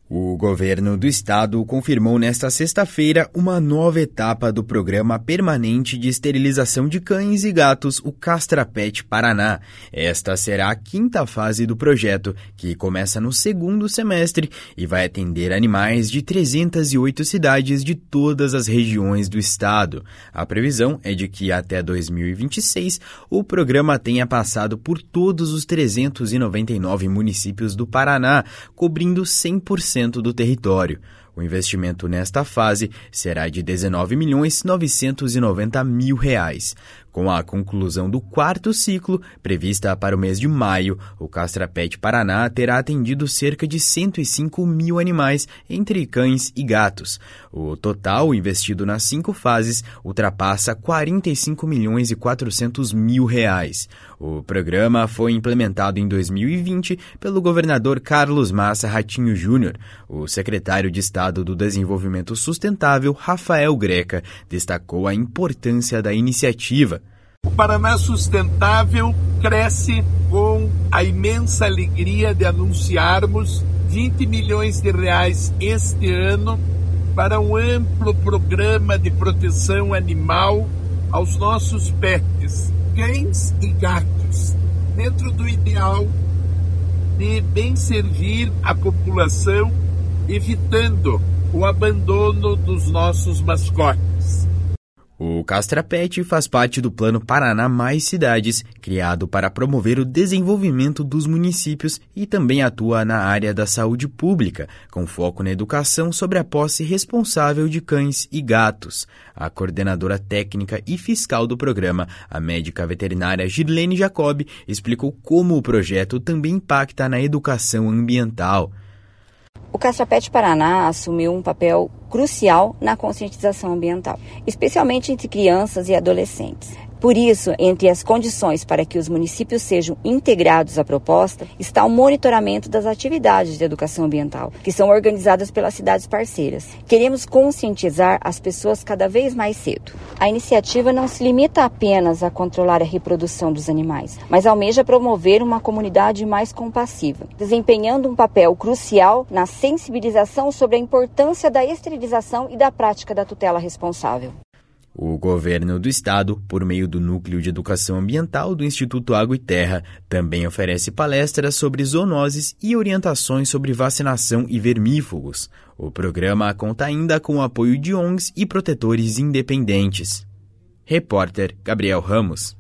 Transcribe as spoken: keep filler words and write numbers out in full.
O governo do estado confirmou nesta sexta-feira uma nova etapa do Programa Permanente de Esterilização de Cães e Gatos, o Castrapet Paraná. Esta será a quinta fase do projeto, que começa no segundo semestre e vai atender animais de trezentas e oito cidades de todas as regiões do estado. A previsão é de que até dois mil e vinte e seis o programa tenha passado por todos os trezentos e noventa e nove municípios do Paraná, cobrindo cem por cento do território. O investimento nesta fase será de dezenove milhões novecentos e noventa mil reais. Com a conclusão do quarto ciclo, prevista para o mês de maio, o Castrapet Paraná terá atendido cerca de cento e cinco mil animais, entre cães e gatos. O total investido nas cinco fases ultrapassa quarenta e cinco milhões e quatrocentos mil reais. O programa foi implementado em dois mil e vinte pelo governador Carlos Massa Ratinho Júnior. O secretário de Estado do Desenvolvimento Sustentável, Rafael Greca, destacou a importância da iniciativa. O Paraná Sustentável cresce com a imensa alegria de anunciarmos vinte milhões de reais este ano para um amplo programa de proteção animal aos nossos pets, cães e gatos, dentro do ideal de bem servir a população, evitando o abandono dos nossos mascotes. O Castrapet faz parte do Plano Paraná Mais Cidades, criado para promover o desenvolvimento dos municípios e também atua na área da saúde pública, com foco na educação sobre a posse responsável de cães e gatos. A coordenadora técnica e fiscal do programa, a médica veterinária Girlene Jacob, explicou como o projeto também impacta na educação ambiental. O Castrapet Paraná assumiu um papel crucial na conscientização ambiental, especialmente entre crianças e adolescentes. Por isso, entre as condições para que os municípios sejam integrados à proposta, está o monitoramento das atividades de educação ambiental, que são organizadas pelas cidades parceiras. Queremos conscientizar as pessoas cada vez mais cedo. A iniciativa não se limita apenas a controlar a reprodução dos animais, mas almeja promover uma comunidade mais compassiva, desempenhando um papel crucial na sensibilização sobre a importância da esterilização e da prática da tutela responsável. O governo do estado, por meio do Núcleo de Educação Ambiental do Instituto Água e Terra, também oferece palestras sobre zoonoses e orientações sobre vacinação e vermífugos. O programa conta ainda com o apoio de O N Gs e protetores independentes. Repórter Gabriel Ramos.